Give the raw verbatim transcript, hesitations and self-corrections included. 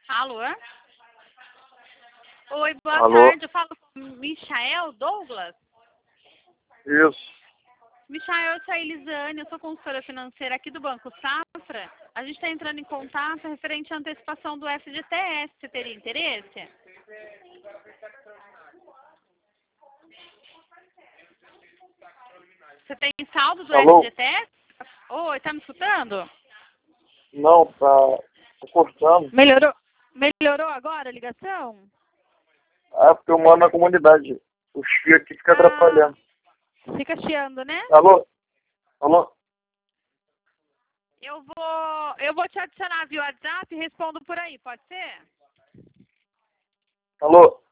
Alô? Oi, boa Alô? tarde. Eu falo com o Michael Douglas. Isso. Michael, eu sou a Elisane, eu sou consultora financeira aqui do Banco Safra. A gente está entrando em contato referente à antecipação do F G T S. Você teria interesse? Você tem saldo do Alô? F G T S? Oi, tá me escutando? Não, tá, tá cortando. Melhorou? Melhorou agora a ligação? É porque eu moro na comunidade. Os fios aqui ficam Ah, atrapalhando. fica chiando, né? Alô? Alô? Eu vou, eu vou te adicionar via WhatsApp e respondo por aí, pode ser? Alô?